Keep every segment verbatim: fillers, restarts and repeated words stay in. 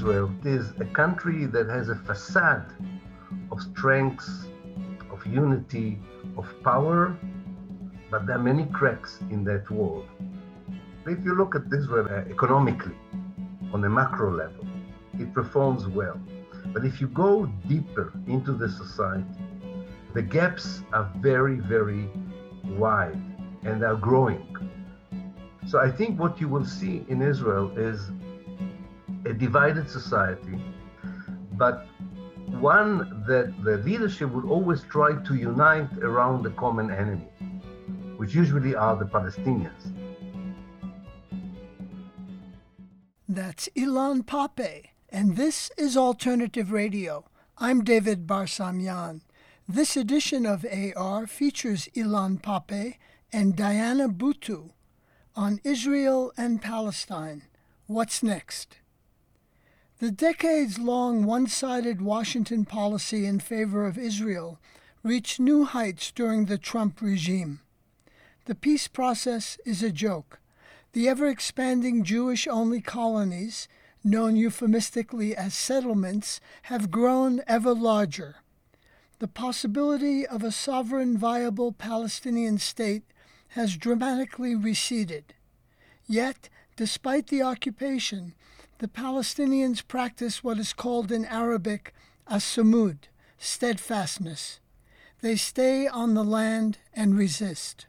Israel is a country that has a facade of strengths, of unity, of power, but there are many cracks in that wall. If you look at Israel economically, on a macro level, it performs well. But if you go deeper into the society, the gaps are very, very wide and are growing. So I think what you will see in Israel is a divided society, but one that the leadership would always try to unite around a common enemy, which usually are the Palestinians. That's Ilan Pappé, and this is Alternative Radio. I'm David Barsamyan. This edition of A R features Ilan Pappé and Diana Buttu on Israel and Palestine. What's next? The decades-long one-sided Washington policy in favor of Israel reached new heights during the Trump regime. The peace process is a joke. The ever-expanding Jewish-only colonies, known euphemistically as settlements, have grown ever larger. The possibility of a sovereign, viable Palestinian state has dramatically receded. Yet, despite the occupation, the Palestinians practice what is called in Arabic as-sumud, steadfastness. They stay on the land and resist.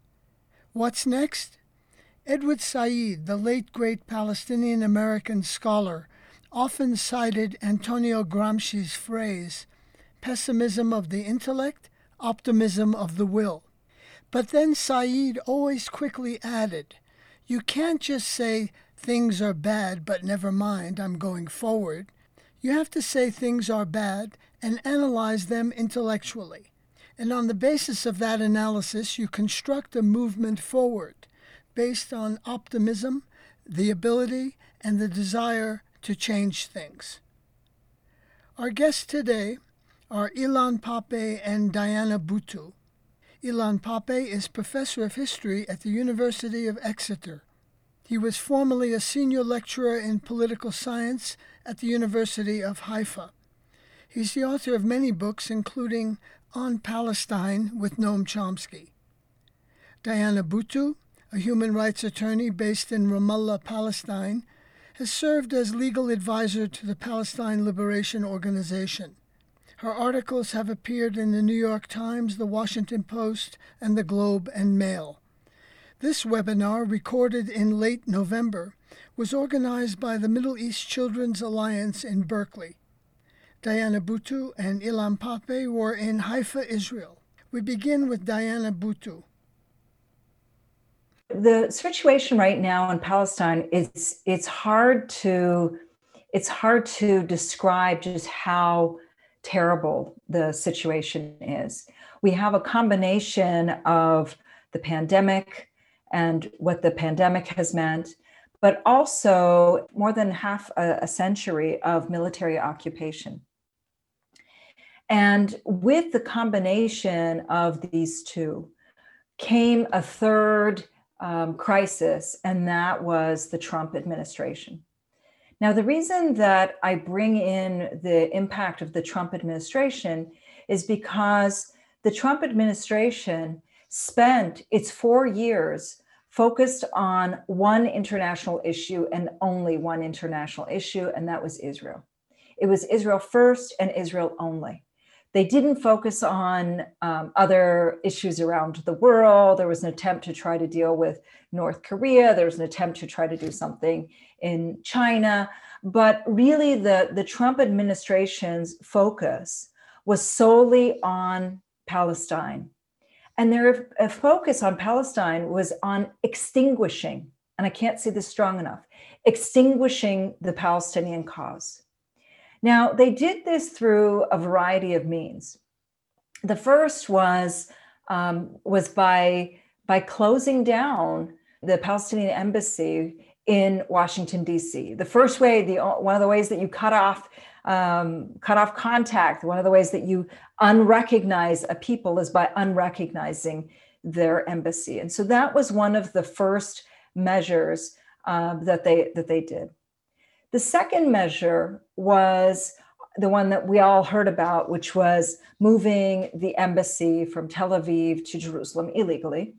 What's next? Edward Said, the late great Palestinian-American scholar, often cited Antonio Gramsci's phrase, pessimism of the intellect, optimism of the will. But then Said always quickly added, you can't just say things are bad, but never mind, I'm going forward. You have to say things are bad and analyze them intellectually. And on the basis of that analysis, you construct a movement forward based on optimism, the ability, and the desire to change things. Our guests today are Ilan Pappé and Diana Buttu. Ilan Pappé is professor of history at the University of Exeter. He was formerly a senior lecturer in political science at the University of Haifa. He's the author of many books, including On Palestine with Noam Chomsky. Diana Buttu, a human rights attorney based in Ramallah, Palestine, has served as legal advisor to the Palestine Liberation Organization. Her articles have appeared in the New York Times, the Washington Post, and the Globe and Mail. This webinar, recorded in late November, was organized by the Middle East Children's Alliance in Berkeley. Diana Buttu and Ilan Pappé were in Haifa, Israel. We begin with Diana Buttu. The situation right now in Palestine is it's hard to it's hard to describe just how terrible the situation is. We have a combination of the pandemic and what the pandemic has meant, but also more than half a, a century of military occupation. And with the combination of these two came a third um, crisis, and that was the Trump administration. Now, the reason that I bring in the impact of the Trump administration is because the Trump administration spent its four years focused on one international issue and only one international issue, and that was Israel. It was Israel first and Israel only. They didn't focus on um, other issues around the world. There was an attempt to try to deal with North Korea. There was an attempt to try to do something in China. But really, the, the Trump administration's focus was solely on Palestine. And their uh, focus on Palestine was on extinguishing, and I can't say this strong enough, extinguishing the Palestinian cause. Now, they did this through a variety of means. The first was, um, was by, by closing down the Palestinian embassy in Washington, D C. The first way, the, one of the ways that you cut off, um, cut off contact, one of the ways that you unrecognize a people is by unrecognizing their embassy. And so that was one of the first measures uh, that they, that they did. The second measure was the one that we all heard about, which was moving the embassy from Tel Aviv to Jerusalem illegally.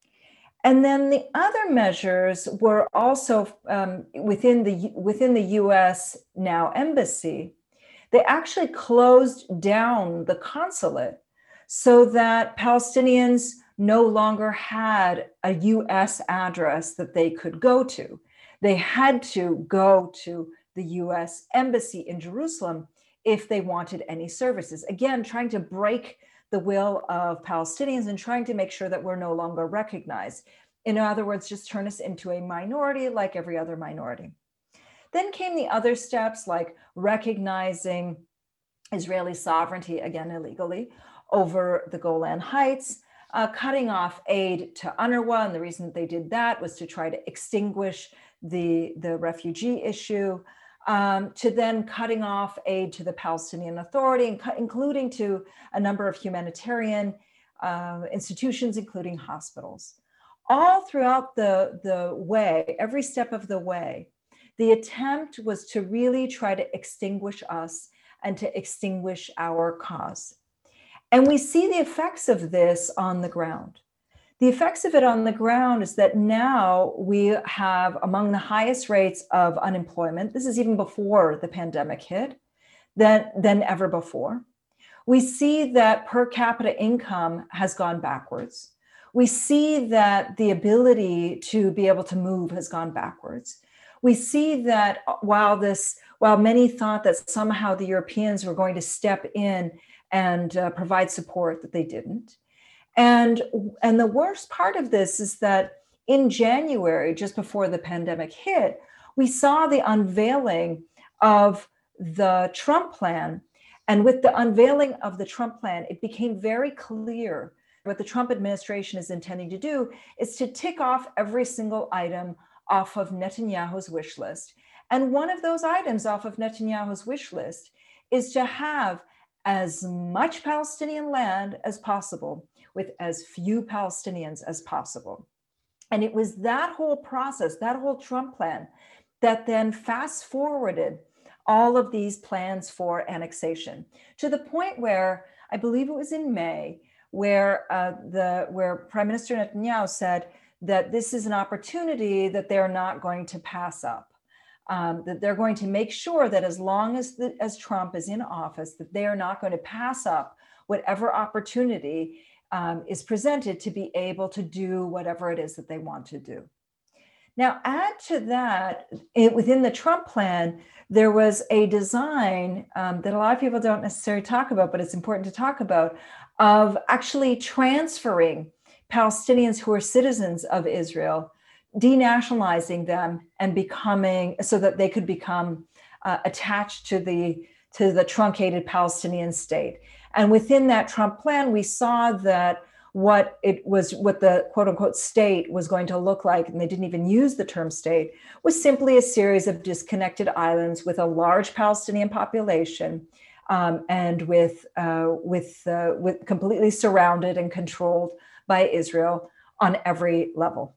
And then the other measures were also um, within the within the U S now embassy. They actually closed down the consulate so that Palestinians no longer had a U S address that they could go to. They had to go to the U S embassy in Jerusalem if they wanted any services. Again, trying to break the will of Palestinians and trying to make sure that we're no longer recognized. In other words, just turn us into a minority like every other minority. Then came the other steps like recognizing Israeli sovereignty, again illegally, over the Golan Heights, uh, cutting off aid to UNRWA. And the reason that they did that was to try to extinguish the, the refugee issue, um, to then cutting off aid to the Palestinian Authority, and cu- including to a number of humanitarian uh, institutions, including hospitals. All throughout the, the way, every step of the way, the attempt was to really try to extinguish us and to extinguish our cause. And we see the effects of this on the ground. The effects of it on the ground is that now we have among the highest rates of unemployment. This is even before the pandemic hit, than, than ever before. We see that per capita income has gone backwards. We see that the ability to be able to move has gone backwards. We see that while this, while many thought that somehow the Europeans were going to step in and uh, provide support, that they didn't. And, and the worst part of this is that in January, just before the pandemic hit, we saw the unveiling of the Trump plan. And with the unveiling of the Trump plan, it became very clear what the Trump administration is intending to do is to tick off every single item off of Netanyahu's wish list. And one of those items off of Netanyahu's wish list is to have as much Palestinian land as possible with as few Palestinians as possible. And it was that whole process, that whole Trump plan, that then fast forwarded all of these plans for annexation to the point where, I believe it was in May, where uh, the where Prime Minister Netanyahu said that this is an opportunity that they're not going to pass up, um, that they're going to make sure that as long as the, as Trump is in office, that they are not going to pass up whatever opportunity um, is presented to be able to do whatever it is that they want to do. Now, add to that, it, within the Trump plan, there was a design um, that a lot of people don't necessarily talk about, but it's important to talk about, of actually transferring Palestinians who are citizens of Israel, denationalizing them and becoming, so that they could become uh, attached to the, to the truncated Palestinian state. And within that Trump plan, we saw that what it was, what the quote unquote state was going to look like, and they didn't even use the term state, was simply a series of disconnected islands with a large Palestinian population, um, and with uh, with uh, with completely surrounded and controlled by Israel on every level.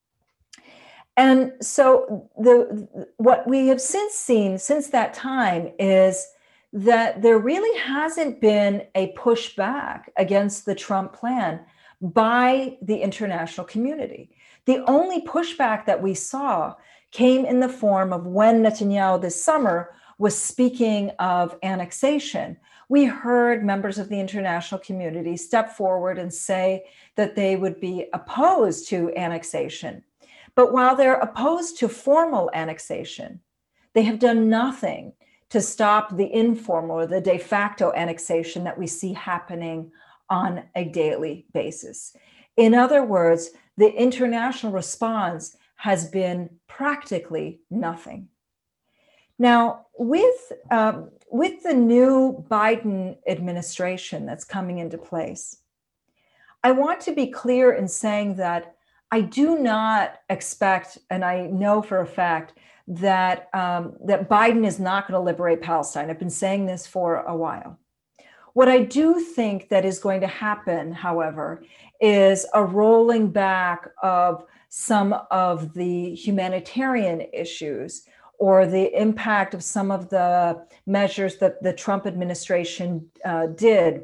And so the what we have since seen since that time is that there really hasn't been a pushback against the Trump plan by the international community. The only pushback that we saw came in the form of when Netanyahu this summer was speaking of annexation. We heard members of the international community step forward and say that they would be opposed to annexation. But while they're opposed to formal annexation, they have done nothing to stop the informal or the de facto annexation that we see happening on a daily basis. In other words, the international response has been practically nothing. Now, with, um, with the new Biden administration that's coming into place, I want to be clear in saying that I do not expect, and I know for a fact, that um, that Biden is not going to liberate Palestine. I've been saying this for a while. What I do think that is going to happen, however, is a rolling back of some of the humanitarian issues or the impact of some of the measures that the Trump administration uh, did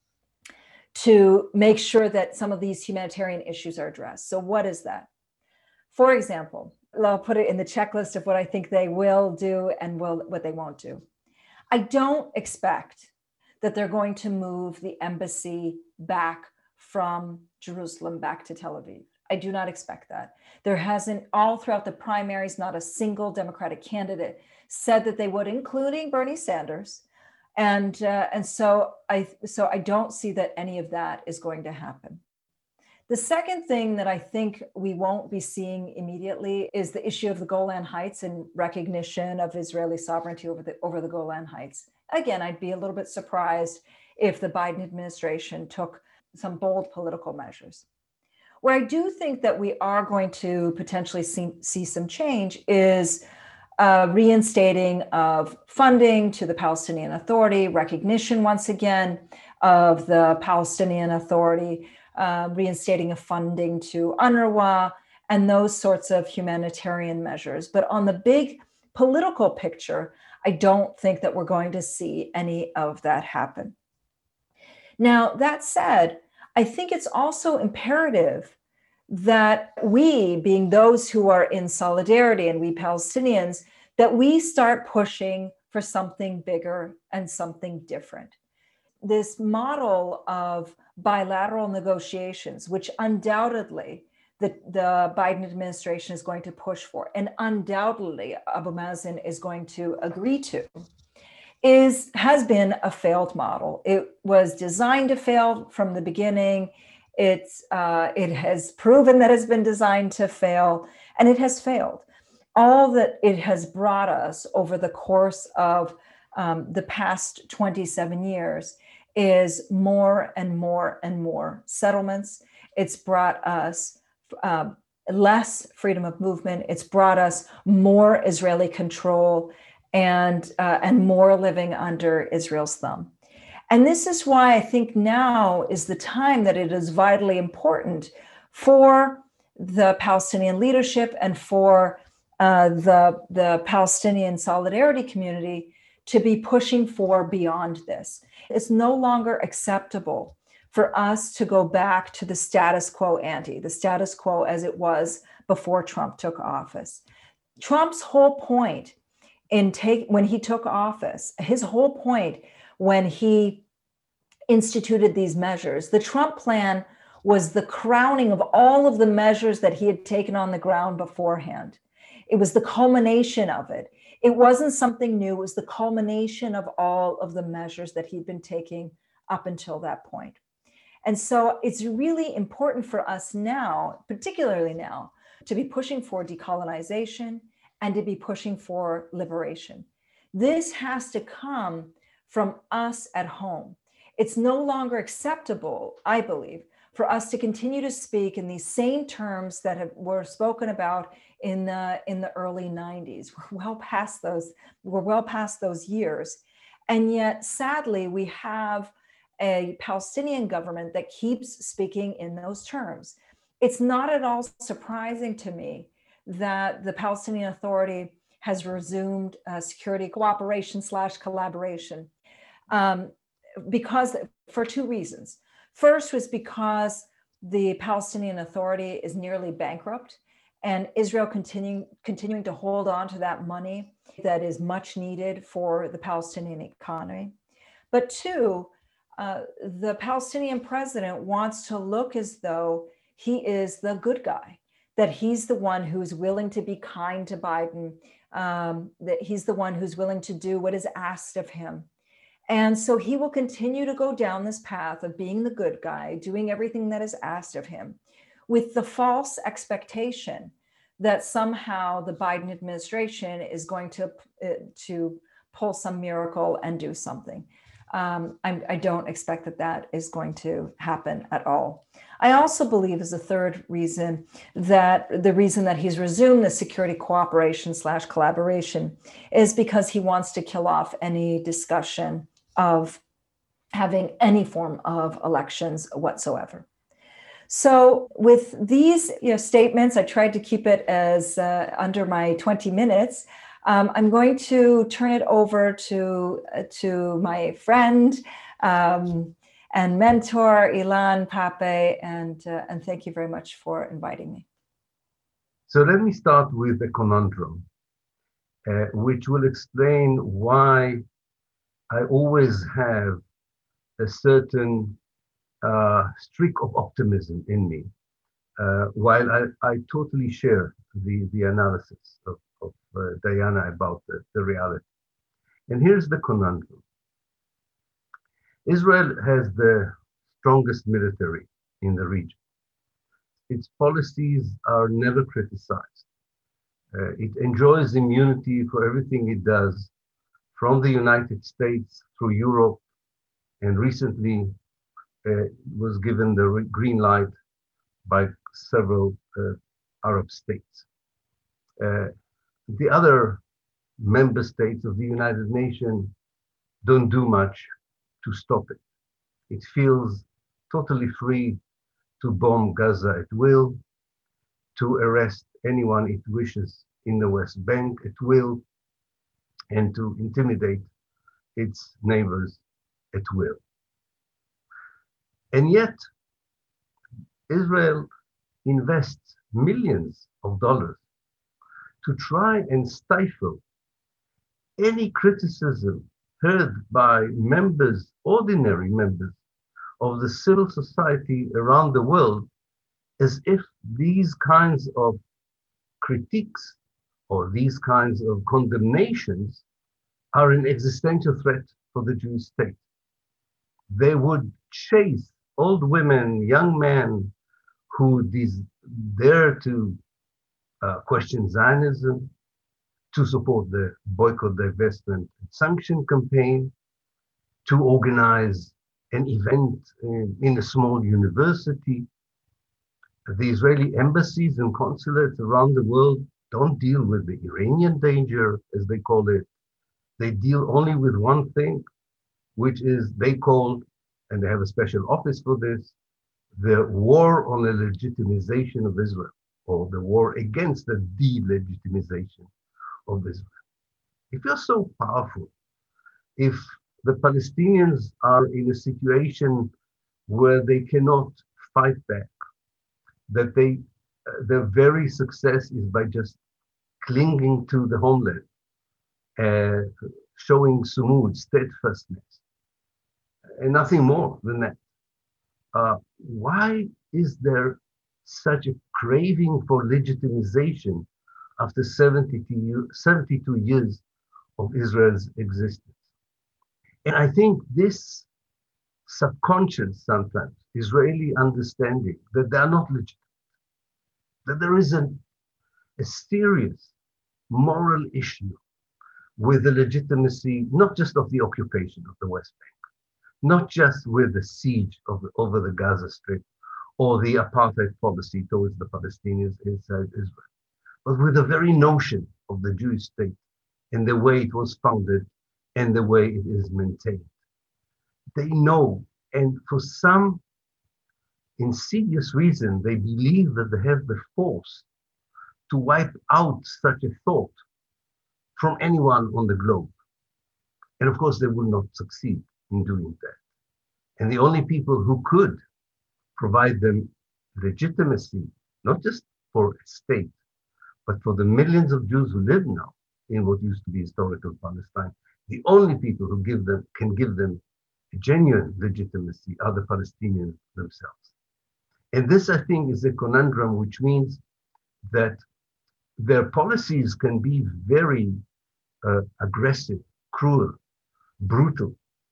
to make sure that some of these humanitarian issues are addressed. So what is that? For example, I'll put it in the checklist of what I think they will do and will, what they won't do. I don't expect that they're going to move the embassy back from Jerusalem back to Tel Aviv. I do not expect that. There hasn't, all throughout the primaries, not a single Democratic candidate said that they would, including Bernie Sanders. And, uh, and so, I, so I don't see that any of that is going to happen. The second thing that I think we won't be seeing immediately is the issue of the Golan Heights and recognition of Israeli sovereignty over the, over the Golan Heights. Again, I'd be a little bit surprised if the Biden administration took some bold political measures. Where I do think that we are going to potentially see, see some change is uh, reinstating of funding to the Palestinian Authority, recognition once again of the Palestinian Authority, uh, reinstating of funding to UNRWA, and those sorts of humanitarian measures. But on the big political picture, I don't think that we're going to see any of that happen. Now, that said, I think it's also imperative that we, being those who are in solidarity, and we Palestinians, that we start pushing for something bigger and something different. This model of bilateral negotiations, which undoubtedly the, the Biden administration is going to push for, and undoubtedly Abu Mazen is going to agree to, is has been a failed model. It was designed to fail from the beginning. It's uh, it has proven that it's been designed to fail, and it has failed. All that it has brought us over the course of um, the past twenty-seven years is more and more and more settlements. It's brought us uh, less freedom of movement. It's brought us more Israeli control and uh, and more living under Israel's thumb. And this is why I think now is the time that it is vitally important for the Palestinian leadership and for uh, the, the Palestinian solidarity community to be pushing for beyond this. It's no longer acceptable for us to go back to the status quo ante, the status quo as it was before Trump took office. Trump's whole point in take when he took office, his whole point when he instituted these measures, the Trump plan was the crowning of all of the measures that he had taken on the ground beforehand. It was the culmination of it. It wasn't something new. It was the culmination of all of the measures that he'd been taking up until that point. And so it's really important for us now, particularly now, to be pushing for decolonization and to be pushing for liberation. This has to come from us at home. It's no longer acceptable, I believe, for us to continue to speak in these same terms that have, were spoken about in the, in the early nineties. We're well past those, we're well past those years. And yet, sadly, we have a Palestinian government that keeps speaking in those terms. It's not at all surprising to me that the Palestinian Authority has resumed uh, security cooperation slash collaboration um, because for two reasons. First was because the Palestinian Authority is nearly bankrupt, and Israel continuing continuing to hold on to that money that is much needed for the Palestinian economy. But two, uh, the Palestinian president wants to look as though he is the good guy, that he's the one who's willing to be kind to Biden, um, that he's the one who's willing to do what is asked of him. And so he will continue to go down this path of being the good guy, doing everything that is asked of him, with the false expectation that somehow the Biden administration is going to, uh, to pull some miracle and do something. Um, I, I don't expect that that is going to happen at all. I also believe, as a third reason, that the reason that he's resumed the security cooperation slash collaboration is because he wants to kill off any discussion of having any form of elections whatsoever. So with these you know, statements, I tried to keep it as uh, under my twenty minutes. Um, I'm going to turn it over to, uh, to my friend um, and mentor, Ilan Pappé, and, uh, and thank you very much for inviting me. So let me start with a conundrum, uh, which will explain why I always have a certain uh, streak of optimism in me, uh, while I, I totally share the, the analysis of, of uh, Diana about the, the reality. And here's the conundrum. Israel has the strongest military in the region. Its policies are never criticized. Uh, it enjoys immunity for everything it does, from the United States through Europe, and recently uh, was given the green light by several uh, Arab states. Uh, the other member states of the United Nations don't do much to stop it. It feels totally free to bomb Gaza at will, to arrest anyone it wishes in the West Bank at will, and to intimidate its neighbors at will. And yet, Israel invests millions of dollars to try and stifle any criticism heard by members, ordinary members of the civil society around the world, as if these kinds of critiques or these kinds of condemnations are an existential threat for the Jewish state. They would chase old women, young men who dare to uh, question Zionism, to support the boycott, divestment, and sanction campaign, to organize an event in, in a small university. The Israeli embassies and consulates around the world don't deal with the Iranian danger, as they call it. They deal only with one thing, which is they call, and they have a special office for this, the war on the legitimization of Israel, or the war against the delegitimization of Israel. If you're so powerful, if the Palestinians are in a situation where they cannot fight back, that they, uh, their very success is by just clinging to the homeland, uh, showing sumud, steadfastness, and nothing more than that. Uh, why is there such a craving for legitimization after seventy-two, seventy-two years of Israel's existence? And I think this subconscious, sometimes, Israeli understanding that they are not legitimate, that there is a, a serious moral issue with the legitimacy, not just of the occupation of the West Bank, not just with the siege of the, over the Gaza Strip or the apartheid policy towards the Palestinians inside Israel, but with the very notion of the Jewish state and the way it was founded and the way it is maintained. They know, and for some insidious reason, they believe that they have the force to wipe out such a thought from anyone on the globe. And of course, they will not succeed in doing that. And the only people who could provide them legitimacy, not just for a state, but for the millions of Jews who live now in what used to be historical Palestine, the only people who give them can give them genuine legitimacy are the Palestinians themselves. And this, I think, is a conundrum, which means that their policies can be very uh, aggressive, cruel, brutal,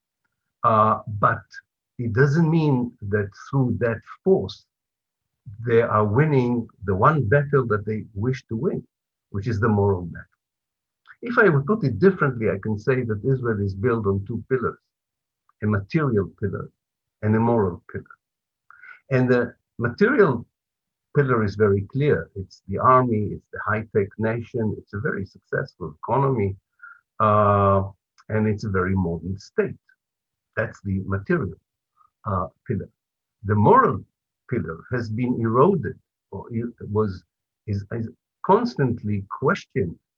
uh, but it doesn't mean that through that force they are winning the one battle that they wish to win, which is the moral battle. If I would put it differently, I can say that Israel is built on two pillars, a material pillar and a moral pillar. And the material pillar is very clear. It's the army, it's the high-tech nation, it's a very successful economy, uh, and it's a very modern state. That's the material uh, pillar. The moral pillar has been eroded, or was is, is constantly questioned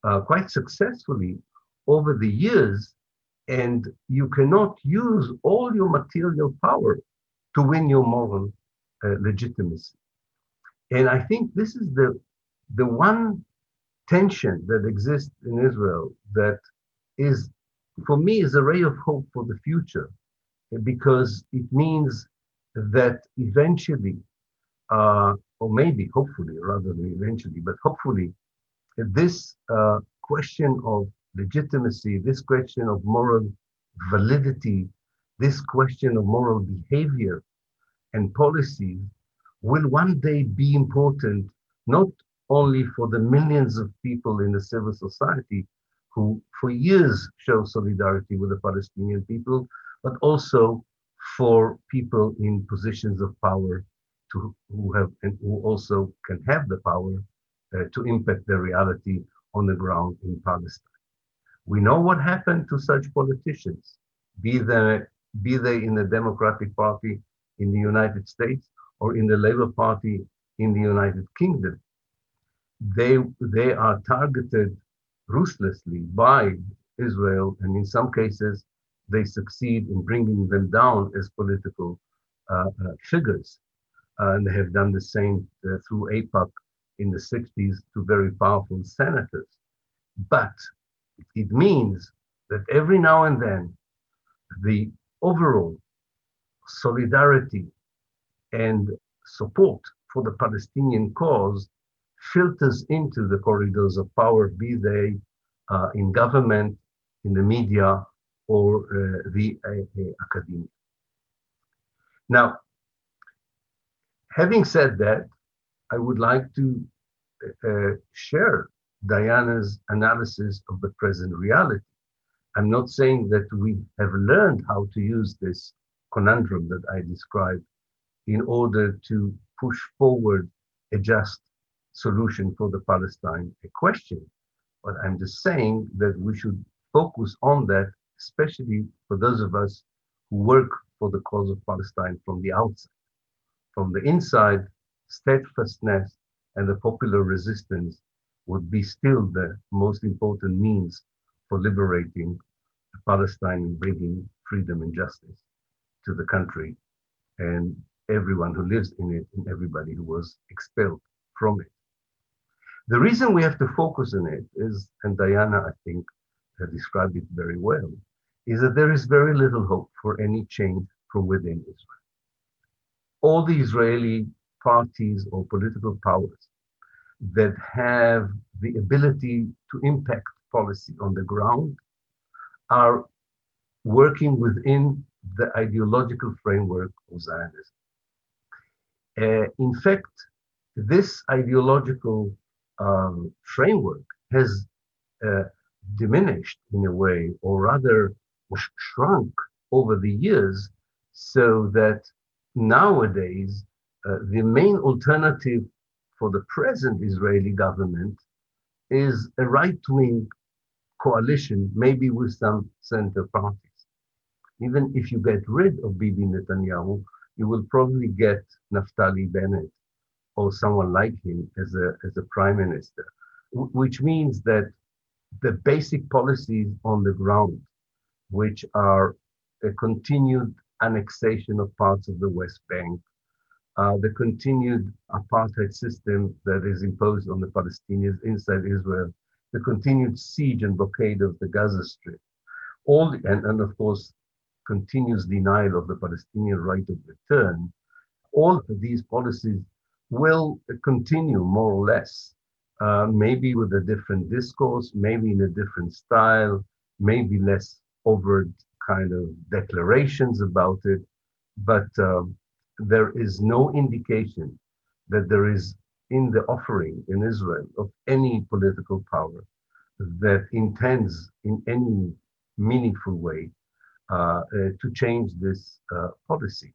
uh, quite successfully over the years, and you cannot use all your material power to win your moral uh, legitimacy. And I think this is the, the one tension that exists in Israel that is, for me, is a ray of hope for the future, because it means that eventually, uh, or maybe, hopefully, rather than eventually, but hopefully, this uh, question of legitimacy, this question of moral validity, this question of moral behavior and policies will one day be important, not only for the millions of people in the civil society who for years show solidarity with the Palestinian people, but also for people in positions of power to, who have and who also can have the power uh, to impact the reality on the ground in Palestine. We know what happened to such politicians, be they, be they in the Democratic Party in the United States or in the Labour Party in the United Kingdom. They, they are targeted ruthlessly by Israel, and in some cases, they succeed in bringing them down as political uh, uh, figures. Uh, and they have done the same uh, through AIPAC in the sixties to very powerful senators. But it means that every now and then, the overall solidarity and support for the Palestinian cause filters into the corridors of power, be they uh, in government, in the media, or uh, the uh, uh, academia. Now, having said that, I would like to uh, share Diana's analysis of the present reality. I'm not saying that we have learned how to use this conundrum that I described in order to push forward a just solution for the Palestine question. But I'm just saying that we should focus on that, especially for those of us who work for the cause of Palestine from the outside. From the inside, steadfastness and the popular resistance would be still the most important means for liberating Palestine and bringing freedom and justice to the country and everyone who lives in it and everybody who was expelled from it. The reason we have to focus on it is, and Diana, I think, uh, described it very well, is that there is very little hope for any change from within Israel. All the Israeli parties or political powers that have the ability to impact policy on the ground are working within the ideological framework of Zionism. Uh, in fact, this ideological um, framework has uh, diminished in a way, or rather shrunk over the years, so that nowadays uh, the main alternative for the present Israeli government is a right-wing coalition, maybe with some center parties. Even if you get rid of Bibi Netanyahu, you will probably get Naftali Bennett or someone like him as a, as a prime minister, w- which means that the basic policies on the ground, which are a continued annexation of parts of the West Bank, uh, the continued apartheid system that is imposed on the Palestinians inside Israel, the continued siege and blockade of the Gaza Strip, all the, and, and of course, continuous denial of the Palestinian right of return, all of these policies will continue more or less, uh, maybe with a different discourse, maybe in a different style, maybe less overt kind of declarations about it, but um, there is no indication that there is in the offering in Israel of any political power that intends in any meaningful way uh, uh, to change this uh, policy.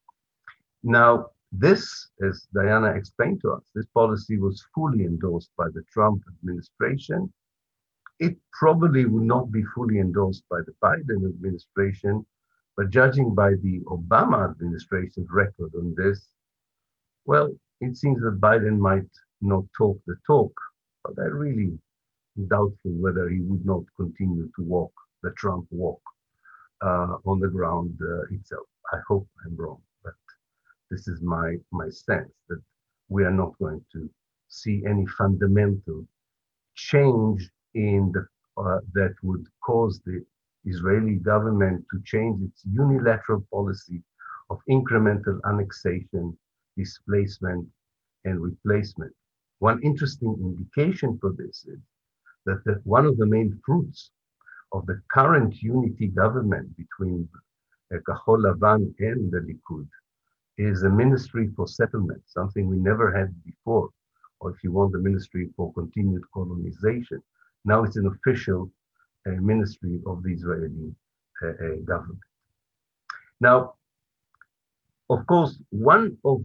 Now, this, as Diana explained to us, this policy was fully endorsed by the Trump administration. It probably will not be fully endorsed by the Biden administration, but judging by the Obama administration's record on this, well, it seems that Biden might not talk the talk, but I really doubtful whether he would not continue to walk the Trump walk uh, on the ground uh, itself. I hope I'm wrong, but this is my, my sense that we are not going to see any fundamental change in the, uh, that would cause the Israeli government to change its unilateral policy of incremental annexation, displacement, and replacement. One interesting indication for this is that the, one of the main fruits of the current unity government between uh, Kahol Lavan and the Likud is a ministry for settlement, something we never had before, or if you want, the ministry for continued colonization. Now it's an official uh, ministry of the Israeli uh, uh, government. Now, of course, one of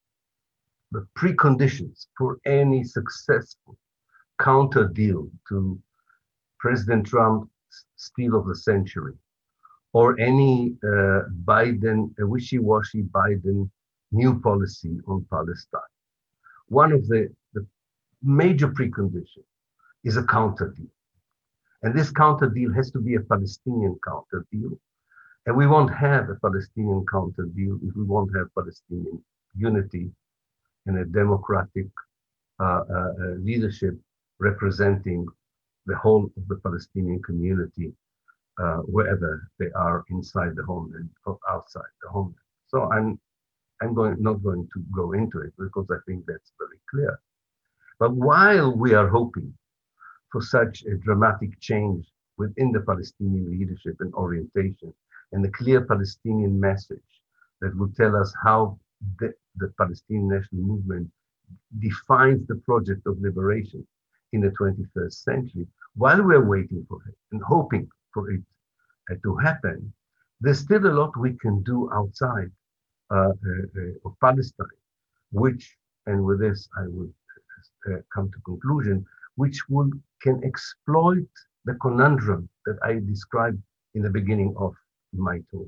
the preconditions for any successful counter deal to President Trump's steal of the century, or any uh, Biden, a wishy-washy Biden new policy on Palestine. One of the, the major preconditions is a counter deal. And this counter deal has to be a Palestinian counter deal. And we won't have a Palestinian counter deal if we won't have Palestinian unity and a democratic uh, uh, uh, leadership representing the whole of the Palestinian community, uh, wherever they are inside the homeland or outside the homeland. So I'm, I'm going, not going to go into it because I think that's very clear. But while we are hoping for such a dramatic change within the Palestinian leadership and orientation, and the clear Palestinian message that will tell us how the, the Palestinian national movement defines the project of liberation in the twenty-first century, while we're waiting for it and hoping for it uh, to happen, there's still a lot we can do outside uh, uh, uh, of Palestine, which, and with this I would uh, come to conclusion, which will can exploit the conundrum that I described in the beginning of my talk.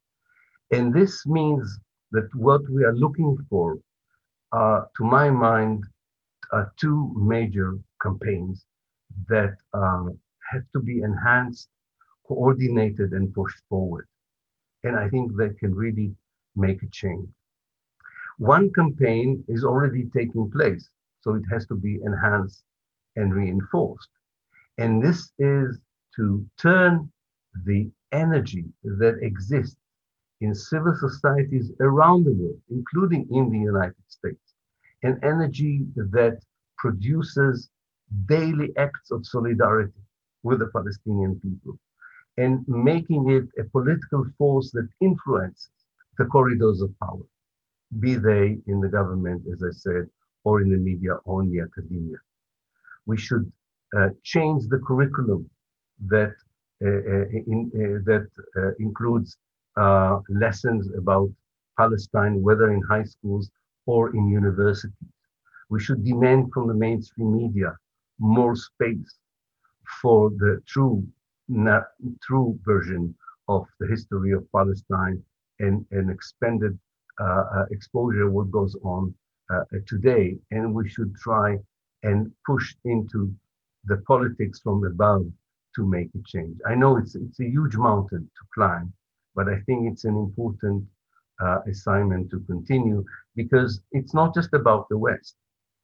And this means that what we are looking for are, to my mind, are two major campaigns that uh, have to be enhanced, coordinated, and pushed forward. And I think they can really make a change. One campaign is already taking place, so it has to be enhanced and reinforced. And this is to turn the energy that exists in civil societies around the world, including in the United States, an energy that produces daily acts of solidarity with the Palestinian people, and making it a political force that influences the corridors of power, be they in the government, as I said, or in the media, or in the academia. We should uh, change the curriculum that uh, uh, in, uh, that uh, includes uh, lessons about Palestine, whether in high schools or in universities. We should demand from the mainstream media more space for the true, na- true version of the history of Palestine, and an expanded uh, uh, exposure what goes on uh, today. And we should try and push into the politics from above to make a change. I know it's it's a huge mountain to climb, but I think it's an important uh, assignment to continue, because it's not just about the West.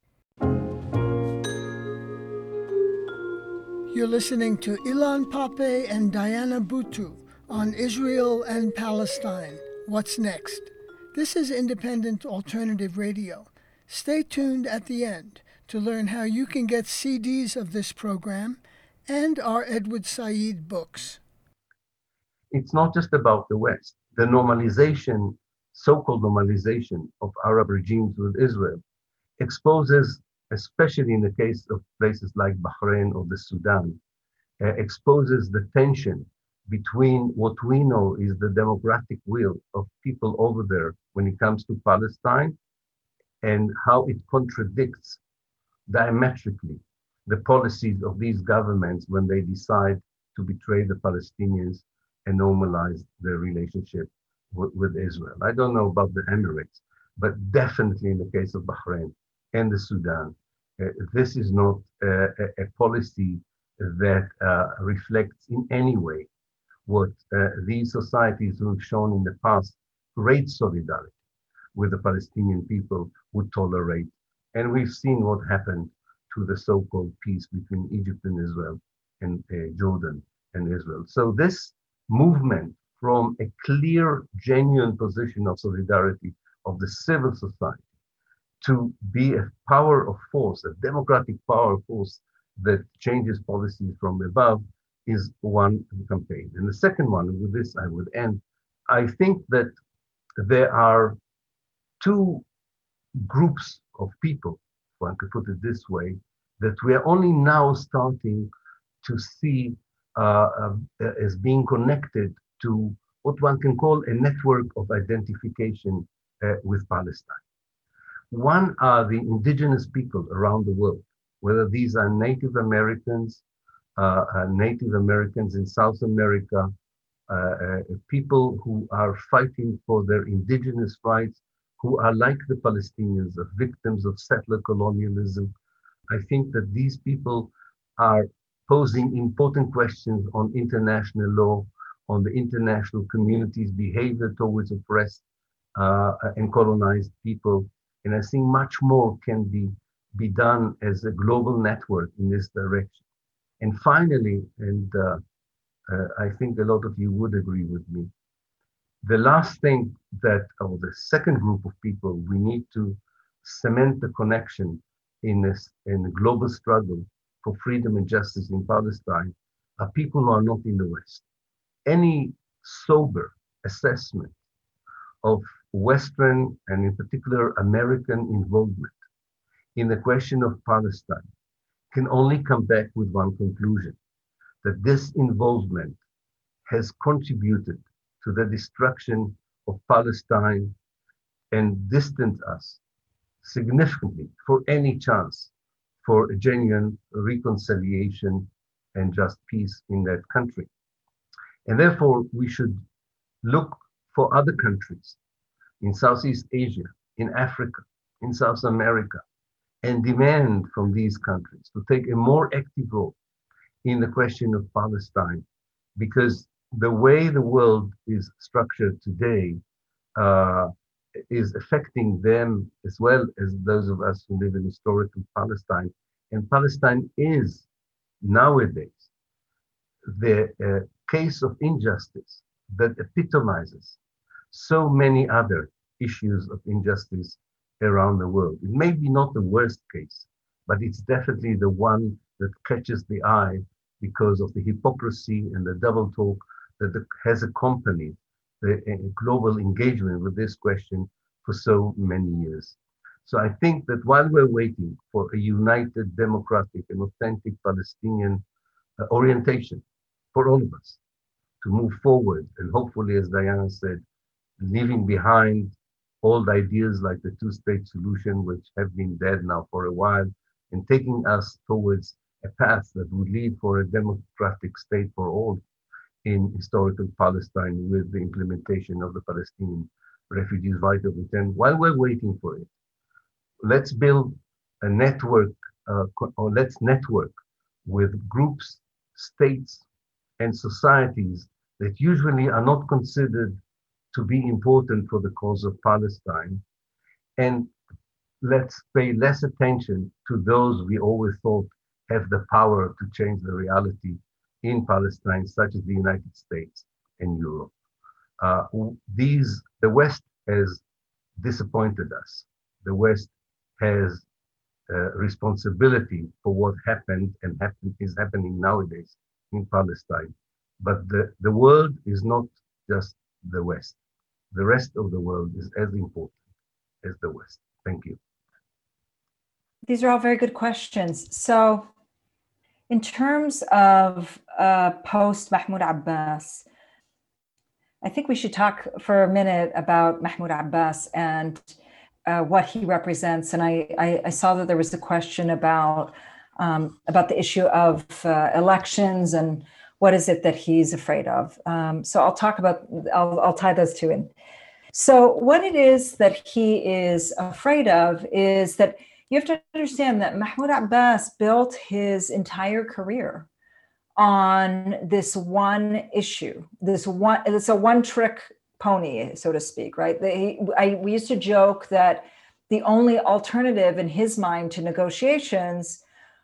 You're listening to Ilan Pappé and Diana Buttu on Israel and Palestine. What's next? This is Independent Alternative Radio. Stay tuned at the end to learn how you can get C Ds of this program and our Edward Said books. It's not just about the West. The normalization, so-called normalization of Arab regimes with Israel exposes, especially in the case of places like Bahrain or the Sudan, uh, exposes the tension between what we know is the democratic will of people over there when it comes to Palestine, and how it contradicts diametrically the policies of these governments when they decide to betray the Palestinians and normalize their relationship w- with Israel. I don't know about the Emirates, but definitely in the case of Bahrain and the Sudan Uh, this is not uh, a, a policy that uh, reflects in any way what uh, these societies who have shown in the past great solidarity with the Palestinian people would tolerate. And we've seen what happened to the so-called peace between Egypt and Israel and uh, Jordan and Israel. So this movement from a clear, genuine position of solidarity of the civil society to be a power of force, a democratic power of force that changes policies from above is one campaign. And the second one, with this I would end, I think that there are two groups of people, if one could put it this way, that we are only now starting to see uh, uh, as being connected to what one can call a network of identification uh, with Palestine. One are the indigenous people around the world, whether these are Native Americans, uh, uh, Native Americans in South America, uh, uh, people who are fighting for their indigenous rights, who are like the Palestinians, are victims of settler colonialism. I think that these people are posing important questions on international law, on the international community's behavior towards oppressed uh, and colonized people. And I think much more can be, be done as a global network in this direction. And finally, and uh, uh, I think a lot of you would agree with me, the last thing that, or the second group of people, we need to cement the connection in this in the global struggle for freedom and justice in Palestine are people who are not in the West. Any sober assessment of Western and in particular American involvement in the question of Palestine can only come back with one conclusion, that this involvement has contributed to the destruction of Palestine and distanced us significantly for any chance for a genuine reconciliation and just peace in that country. And therefore, we should look for other countries in Southeast Asia, in Africa, in South America, and demand from these countries to take a more active role in the question of Palestine, because the way the world is structured today uh, is affecting them as well as those of us who live in historical Palestine. And Palestine is nowadays the uh, case of injustice that epitomizes so many other issues of injustice around the world. It may be not the worst case, but it's definitely the one that catches the eye because of the hypocrisy and the double talk that has accompanied the global engagement with this question for so many years. So I think that while we're waiting for a united, democratic, and authentic Palestinian uh, orientation for all of us to move forward, and hopefully, as Diana said, leaving behind old ideas like the two-state solution, which have been dead now for a while, and taking us towards a path that would lead for a democratic state for all in historical Palestine with the implementation of the Palestinian Refugees Vital Return. While we're waiting for it, let's build a network, uh, or let's network with groups, states, and societies that usually are not considered to be important for the cause of Palestine. And let's pay less attention to those we always thought have the power to change the reality in Palestine, such as the United States and Europe. Uh, these, the West has disappointed us. The West has uh, responsibility for what happened and happen, is happening nowadays in Palestine. But the, the world is not just the West. The rest of the world is as important as the West. Thank you. These are all very good questions. So in terms of uh, post Mahmoud Abbas, I think we should talk for a minute about Mahmoud Abbas and uh, what he represents. And I, I, I saw that there was a question about, um, about the issue of uh, elections and what is it that he's afraid of. Um, so I'll talk about, I'll, I'll tie those two in. So what it is that he is afraid of is that You have to understand that Mahmoud Abbas built his entire career on this one issue, this one, it's a one trick pony, so to speak, right? They, I, we used to joke that the only alternative in his mind to negotiations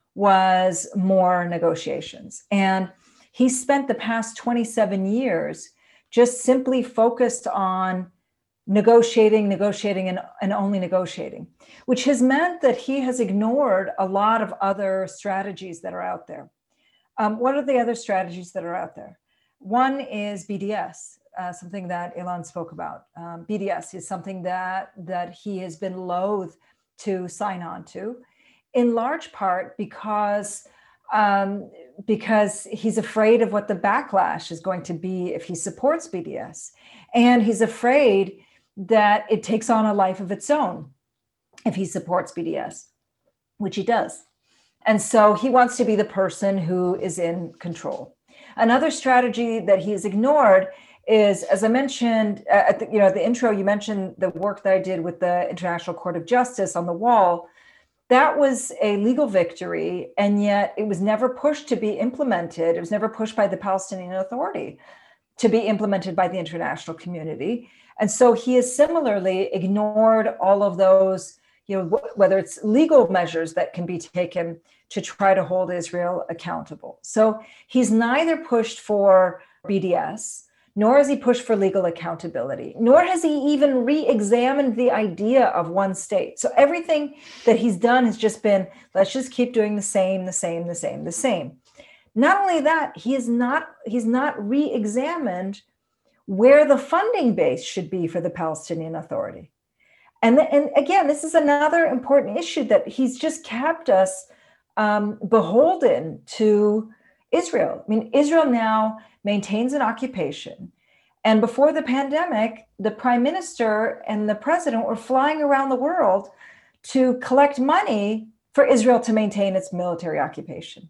was more negotiations. And he spent the past twenty-seven years just simply focused on negotiating, negotiating, and, and only negotiating, which has meant that he has ignored a lot of other strategies that are out there. Um, what are the other strategies that are out there? One is B D S, uh, something that Ilan spoke about. Um, B D S is something that, that he has been loath to sign on to, in large part because, um, because he's afraid of what the backlash is going to be if he supports B D S. And he's afraid that it takes on a life of its own if he supports B D S, which he does. And so he wants to be the person who is in control. Another strategy that he's ignored is, as I mentioned, uh, at the, you know, the intro, you mentioned the work that I did with the International Court of Justice on the wall. That was a legal victory, and yet it was never pushed to be implemented. It was never pushed by the Palestinian Authority to be implemented by the international community. And so he has similarly ignored all of those, you know, whether it's legal measures that can be taken to try to hold Israel accountable. So he's neither pushed for B D S, nor has he pushed for legal accountability, nor has he even re-examined the idea of one state. So everything that he's done has just been, let's just keep doing the same, the same, the same, the same. Not only that, he is not, he's not re-examined where the funding base should be for the Palestinian Authority. And, and again, this is another important issue that he's just kept us um, beholden to Israel. I mean, Israel now maintains an occupation. And before the pandemic, the prime minister and the president were flying around the world to collect money for Israel to maintain its military occupation.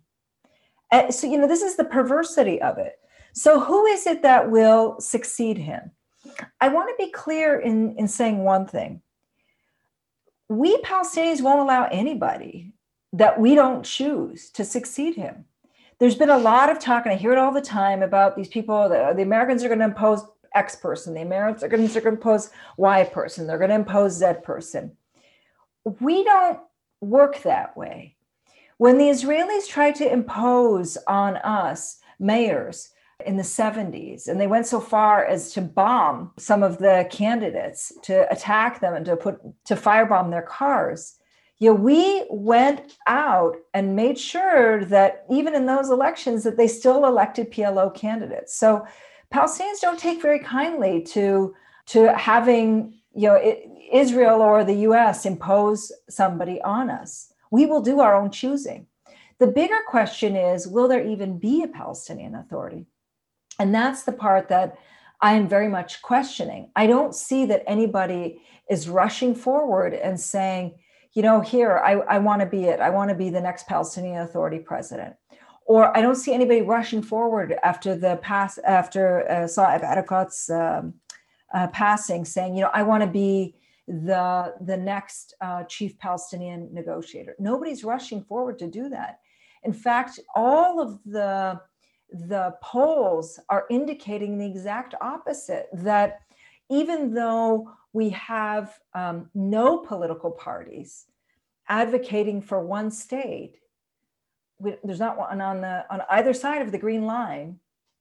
And so, you know, this is the perversity of it. So who is it that will succeed him? I want to be clear in, in saying one thing. We Palestinians won't allow anybody that we don't choose to succeed him. There's been a lot of talk, and I hear it all the time, about these people, the, the Americans are going to impose X person, the Americans are going to, are going to impose Y person, they're going to impose Z person. We don't work that way. When the Israelis tried to impose on us mayors in the seventies, and they went so far as to bomb some of the candidates, to attack them and to put to firebomb their cars, you know, we went out and made sure that even in those elections that they still elected P L O candidates. So Palestinians don't take very kindly to, to having, you know, it, Israel or the U S impose somebody on us. We will do our own choosing. The bigger question is, will there even be a Palestinian Authority? And that's the part that I am very much questioning. I don't see that anybody is rushing forward and saying, you know, here, I, I want to be it. I want to be the next Palestinian Authority president. Or I don't see anybody rushing forward after the pass, after uh, Saeb Erekat um, uh, passing, saying, you know, I want to be the, the next uh, chief Palestinian negotiator. Nobody's rushing forward to do that. In fact, all of the the polls are indicating the exact opposite, that even though we have um, no political parties advocating for one state, we, there's not one on the on either side of the green line,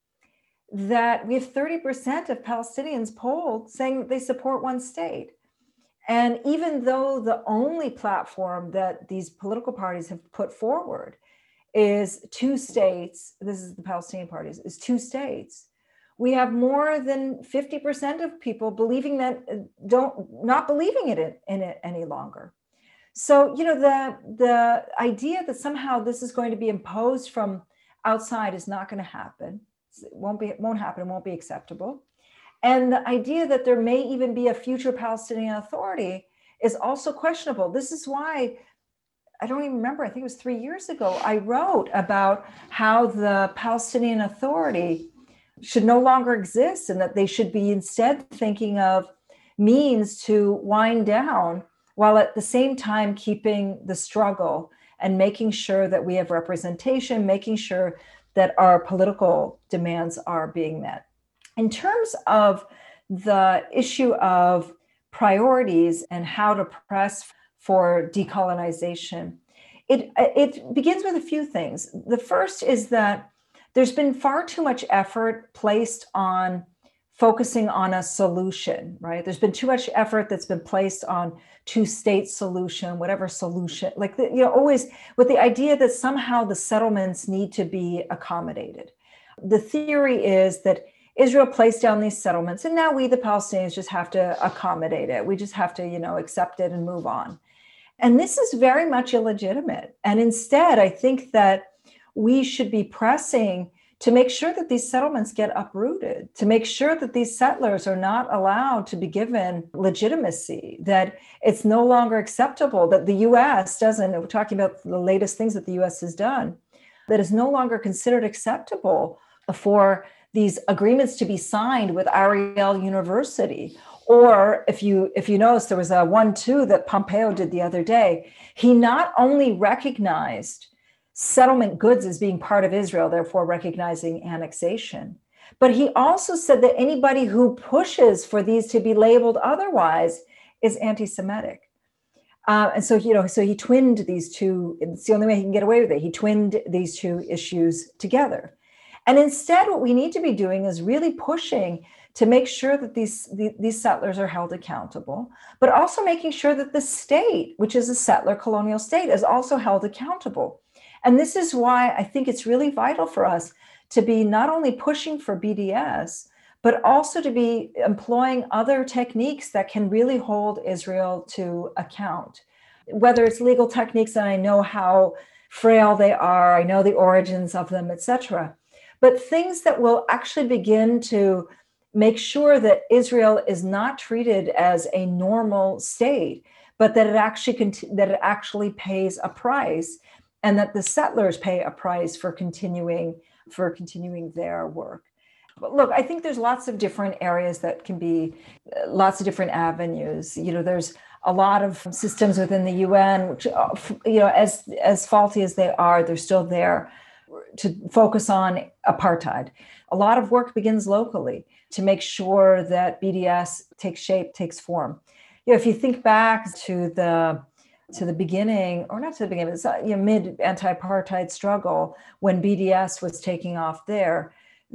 that we have thirty percent of Palestinians polled saying that they support one state. And even though the only platform that these political parties have put forward is two states, this is the Palestinian parties, is two states, we have more than fifty percent of people believing that, don't, not believing it in, in it any longer. So, you know, the, the idea that somehow this is going to be imposed from outside is not going to happen. It won't be, it won't happen, it won't be acceptable. And the idea that there may even be a future Palestinian Authority is also questionable. This is why, I don't even remember, I think it was three years ago, I wrote about how the Palestinian Authority should no longer exist and that they should be instead thinking of means to wind down while at the same time keeping the struggle and making sure that we have representation, making sure that our political demands are being met. In terms of the issue of priorities and how to press for decolonization, it, it begins with a few things. The first is that there's been far too much effort placed on focusing on a solution, right? There's been too much effort that's been placed on two-state solution, whatever solution, like, the, you know, always with the idea that somehow the settlements need to be accommodated. The theory is that Israel placed down these settlements, and now we, the Palestinians, just have to accommodate it. We just have to, you know, accept it and move on. And this is very much illegitimate. And instead, I think that we should be pressing to make sure that these settlements get uprooted, to make sure that these settlers are not allowed to be given legitimacy, that it's no longer acceptable, that the U S doesn't, we're talking about the latest things that the U S has done, that is no longer considered acceptable for these agreements to be signed with Ariel University. Or if you if you notice, there was a one two that Pompeo did the other day. He not only recognized settlement goods as being part of Israel, therefore recognizing annexation, but he also said that anybody who pushes for these to be labeled otherwise is anti-Semitic. Uh, and so, you know, so he twinned these two. It's the only way he can get away with it. He twinned these two issues together. And instead, what we need to be doing is really pushing to make sure that these, the, these settlers are held accountable, but also making sure that the state, which is a settler colonial state, is also held accountable. And this is why I think it's really vital for us to be not only pushing for B D S, but also to be employing other techniques that can really hold Israel to account. Whether it's legal techniques, and I know how frail they are, I know the origins of them, et cetera, but things that will actually begin to make sure that Israel is not treated as a normal state, but that it actually cont- that it actually pays a price, and that the settlers pay a price for continuing for continuing their work. But look, I think there's lots of different areas that can be, uh, lots of different avenues. You know, there's a lot of systems within the U N, which, uh, you know, as as faulty as they are, they're still there to focus on apartheid. A lot of work begins locally to make sure that B D S takes shape, takes form. You know, if you think back to the to the beginning, or not to the beginning, it's, you know, mid anti-apartheid struggle, when B D S was taking off there,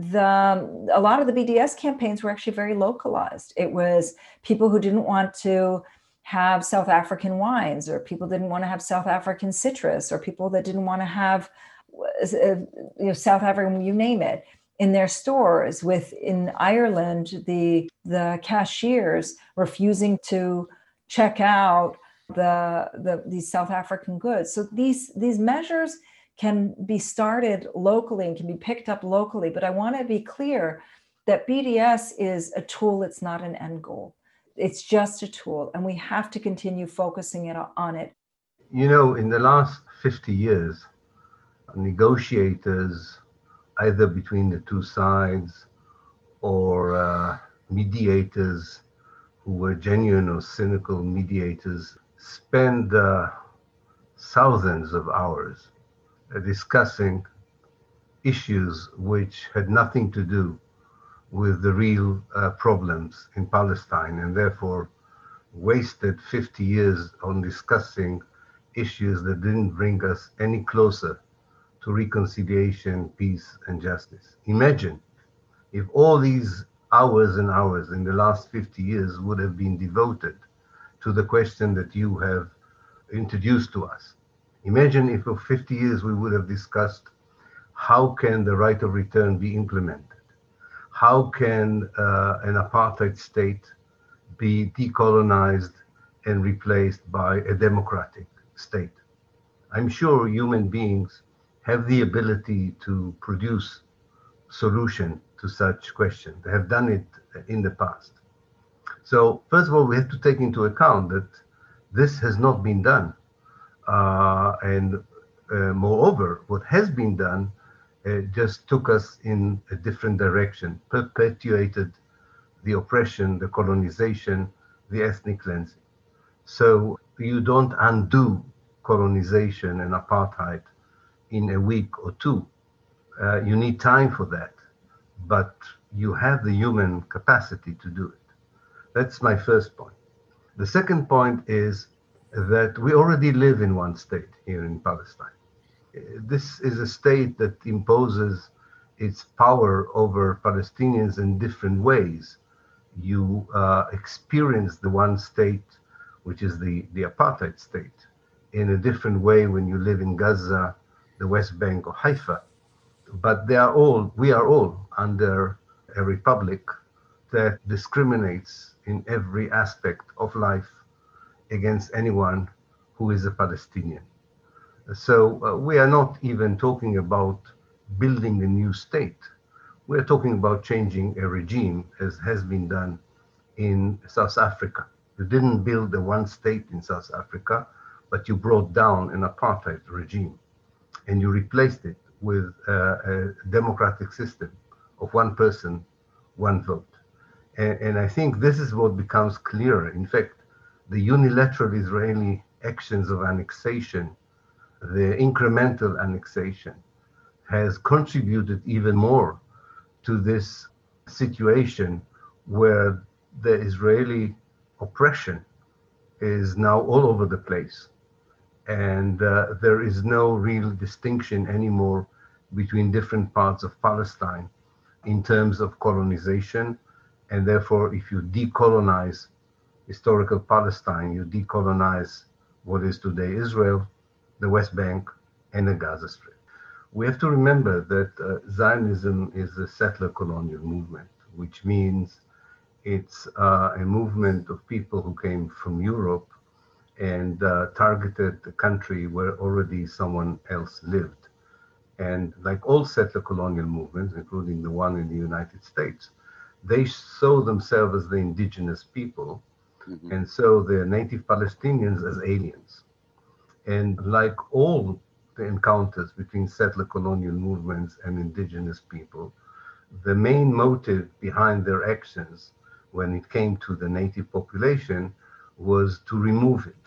the a lot of the B D S campaigns were actually very localized. It was people who didn't want to have South African wines, or people didn't want to have South African citrus, or people that didn't want to have, you know, South African, you name it, in their stores. With in Ireland, the the cashiers refusing to check out the, the these South African goods. So these these measures can be started locally and can be picked up locally. But I want to be clear that B D S is a tool. It's not an end goal. It's just a tool, and we have to continue focusing it on it. You know, in the last fifty years, negotiators, either between the two sides or uh, mediators who were genuine or cynical mediators, spend uh, thousands of hours uh, discussing issues which had nothing to do with the real uh, problems in Palestine, and therefore wasted fifty years on discussing issues that didn't bring us any closer to reconciliation, peace, and justice. Imagine if all these hours and hours in the last fifty years would have been devoted to the question that you have introduced to us. Imagine if for fifty years we would have discussed how can the right of return be implemented? How can uh, an apartheid state be decolonized and replaced by a democratic state? I'm sure human beings have the ability to produce solution to such questions. They have done it in the past. So first of all, we have to take into account that this has not been done. Uh, and uh, moreover, what has been done uh, just took us in a different direction, perpetuated the oppression, the colonization, the ethnic cleansing. So you don't undo colonization and apartheid in a week or two. Uh, you need time for that, but you have the human capacity to do it. That's my first point. The second point is that we already live in one state here in Palestine. This is a state that imposes its power over Palestinians in different ways. You uh, experience the one state, which is the, the apartheid state, in a different way when you live in Gaza, the West Bank, or Haifa. But they are all, we are all under a republic that discriminates in every aspect of life against anyone who is a Palestinian. So uh, we are not even talking about building a new state. We're talking about changing a regime, as has been done in South Africa. You didn't build a one state in South Africa, but you brought down an apartheid regime and you replaced it with a, a democratic system of one person, one vote. And, and I think this is what becomes clearer. In fact, the unilateral Israeli actions of annexation, the incremental annexation, has contributed even more to this situation where the Israeli oppression is now all over the place. And uh, there is no real distinction anymore between different parts of Palestine in terms of colonization. And therefore, if you decolonize historical Palestine, you decolonize what is today Israel, the West Bank, and the Gaza Strip. We have to remember that uh, Zionism is a settler colonial movement, which means it's uh, a movement of people who came from Europe and uh, targeted the country where already someone else lived. And like all settler colonial movements, including the one in the United States, they saw themselves as the indigenous people, mm-hmm. and so the native Palestinians as aliens. And like all the encounters between settler colonial movements and indigenous people, the main motive behind their actions when it came to the native population was to remove it,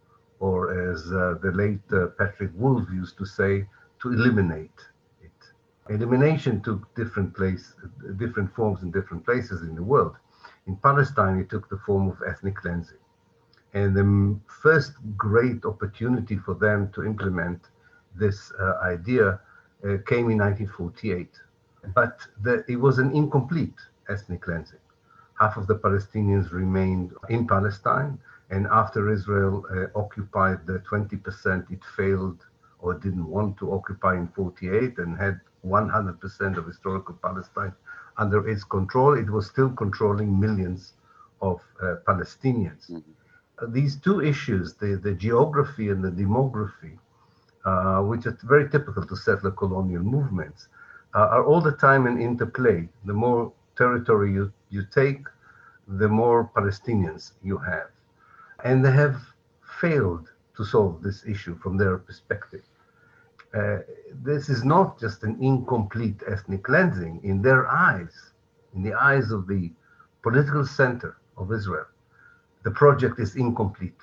or as uh, the late uh, Patrick Wolf used to say, to eliminate it. Elimination took different place, different forms in different places in the world. In Palestine, it took the form of ethnic cleansing. And the first great opportunity for them to implement this uh, idea uh, came in nineteen forty-eight. But the, it was an incomplete ethnic cleansing. Half of the Palestinians remained in Palestine, and after Israel uh, occupied the twenty percent it failed or didn't want to occupy in forty-eight and had one hundred percent of historical Palestine under its control, it was still controlling millions of uh, Palestinians. Mm-hmm. These two issues, the, the geography and the demography, uh, which are very typical to settler colonial movements, uh, are all the time in interplay. The more territory you, you take, the more Palestinians you have. And they have failed to solve this issue from their perspective. Uh, this is not just an incomplete ethnic cleansing. In their eyes, in the eyes of the political center of Israel, the project is incomplete.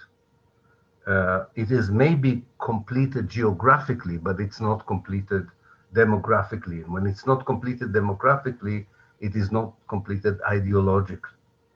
Uh, it is maybe completed geographically, but it's not completed demographically. And when it's not completed demographically, it is not completed ideologically.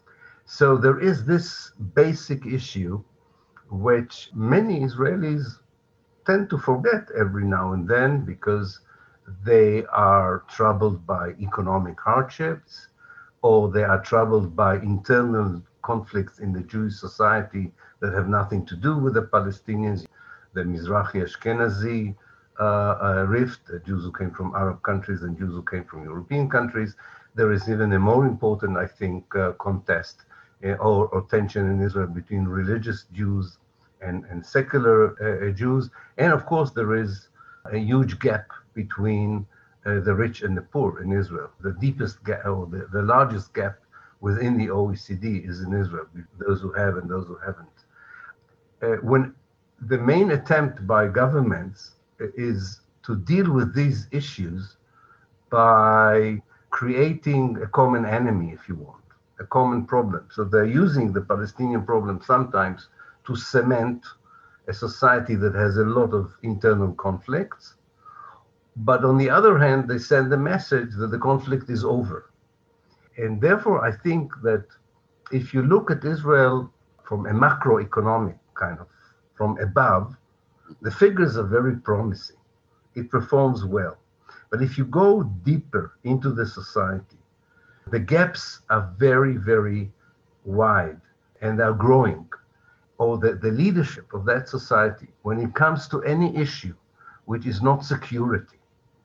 So there is this basic issue which many Israelis tend to forget every now and then because they are troubled by economic hardships, or they are troubled by internal conflicts in the Jewish society that have nothing to do with the Palestinians, the Mizrahi Ashkenazi uh, uh, rift, the Jews who came from Arab countries and Jews who came from European countries. There is even a more important, I think, uh, contest uh, or, or tension in Israel between religious Jews and, and secular uh, Jews. And of course, there is a huge gap between uh, the rich and the poor in Israel. The deepest gap, or the, the largest gap within the O E C D is in Israel, those who have and those who haven't. Uh, when the main attempt by governments is to deal with these issues by creating a common enemy, if you want, a common problem. So they're using the Palestinian problem sometimes to cement a society that has a lot of internal conflicts. But on the other hand, they send a message that the conflict is over. And therefore, I think that if you look at Israel from a macroeconomic kind of, from above, the figures are very promising. It performs well. But if you go deeper into the society, the gaps are very, very wide and are growing. Or the, the leadership of that society, when it comes to any issue which is not security,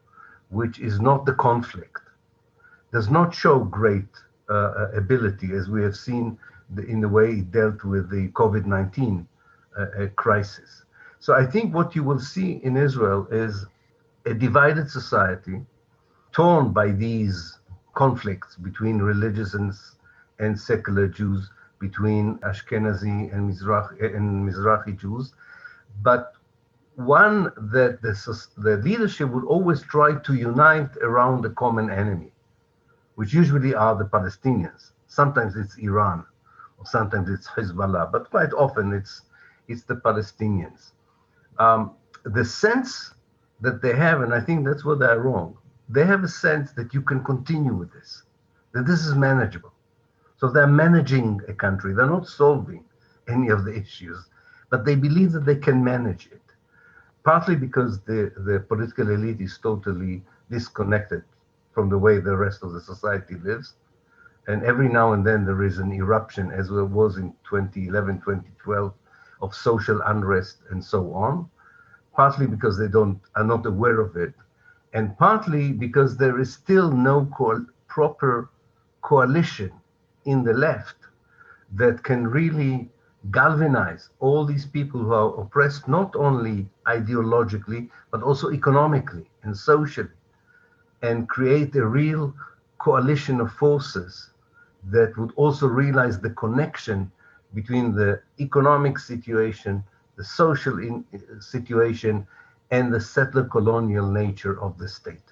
which is not the conflict, does not show great uh, ability, as we have seen the, in the way it dealt with the COVID nineteen uh, uh, crisis. So I think what you will see in Israel is a divided society torn by these conflicts between religious and, and secular Jews, between Ashkenazi and Mizrahi, and Mizrahi Jews, but one that the, the leadership would always try to unite around a common enemy, which usually are the Palestinians. Sometimes it's Iran, or sometimes it's Hezbollah, but quite often it's it's the Palestinians. Um, the sense that they have, and I think that's where they're wrong, they have a sense that you can continue with this, that this is manageable. So they're managing a country. They're not solving any of the issues, but they believe that they can manage it, partly because the, the political elite is totally disconnected from the way the rest of the society lives. And every now and then there is an eruption, as there was in twenty eleven, twenty twelve, of social unrest and so on, partly because they don't are not aware of it, and partly because there is still no co- proper coalition in the left that can really galvanize all these people who are oppressed, not only ideologically, but also economically and socially, and create a real coalition of forces that would also realize the connection between the economic situation, the social in, situation, and the settler colonial nature of the state.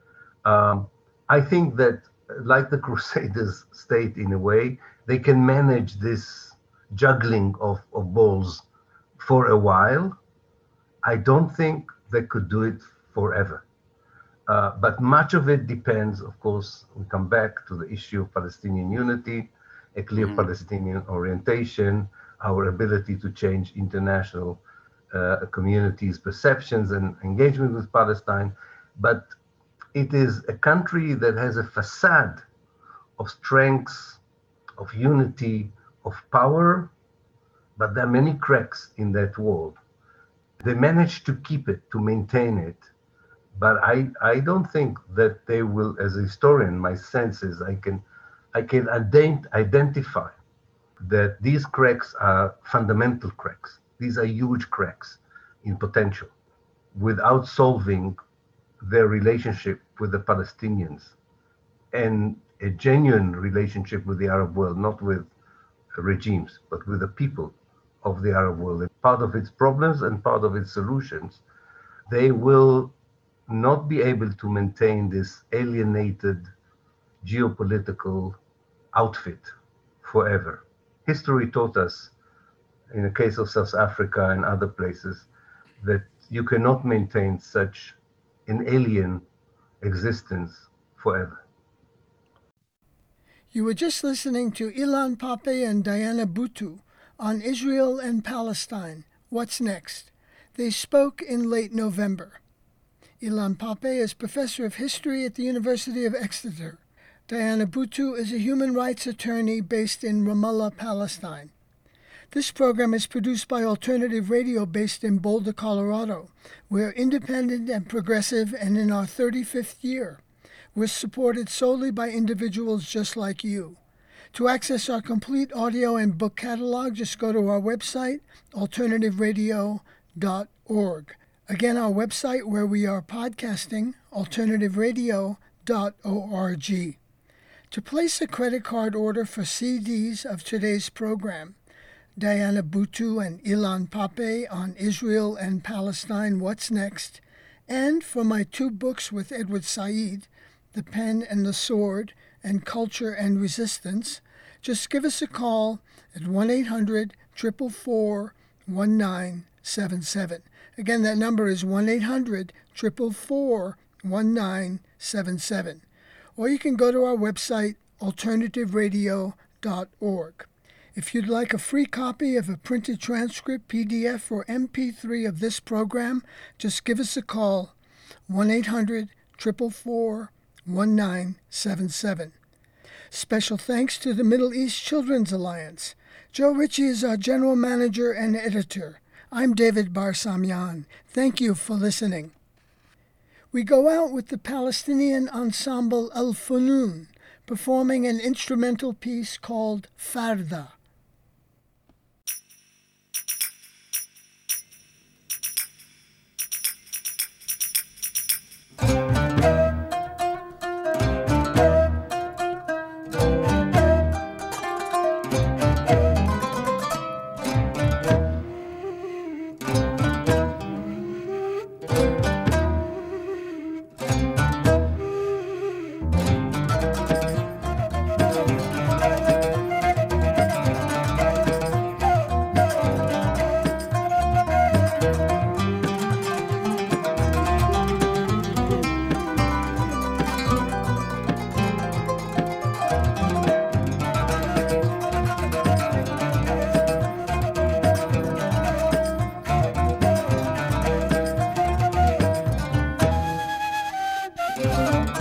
Um, I think that, like the Crusaders state in a way, they can manage this juggling of, of balls for a while. I don't think they could do it forever. Uh, but much of it depends, of course, we come back to the issue of Palestinian unity, a clear mm-hmm. Palestinian orientation, our ability to change international uh, communities' perceptions and engagement with Palestine. But it is a country that has a facade of strengths, of unity, of power, but there are many cracks in that wall. They managed to keep it, to maintain it, but I, I don't think that they will, as a historian, my sense is I can, I can ident- identify that these cracks are fundamental cracks. These are huge cracks in potential, without solving their relationship with the Palestinians and a genuine relationship with the Arab world, not with regimes, but with the people of the Arab world. And part of its problems and part of its solutions, they will not be able to maintain this alienated geopolitical outfit forever. History taught us, in the case of South Africa and other places, that you cannot maintain such an alien existence forever. You were just listening to Ilan Pappé and Diana Buttu on Israel and Palestine, What's Next? They spoke in late November. Ilan Pappé is professor of history at the University of Exeter. Diana Buttu is a human rights attorney based in Ramallah, Palestine. This program is produced by Alternative Radio based in Boulder, Colorado. We're independent and progressive and in our thirty-fifth year. We're supported solely by individuals just like you. To access our complete audio and book catalog, just go to our website, alternative radio dot org. Again, our website where we are podcasting, alternative radio dot org. To place a credit card order for C Ds of today's program, Diana Buttu and Ilan Pappé on Israel and Palestine, What's Next, and for my two books with Edward Said, The Pen and the Sword and Culture and Resistance, just give us a call at one eight hundred, four four four, one nine seven seven. Again, that number is one eight hundred, four four four, one nine seven seven. Or you can go to our website, alternative radio dot org. If you'd like a free copy of a printed transcript, P D F, or M P three of this program, just give us a call, one eight hundred, four four four, one nine seven seven. Special thanks to the Middle East Children's Alliance. Joe Ritchie is our general manager and editor. I'm David Barsamian. Thank you for listening. We go out with the Palestinian ensemble Al Funun, performing an instrumental piece called Farda. Thank you.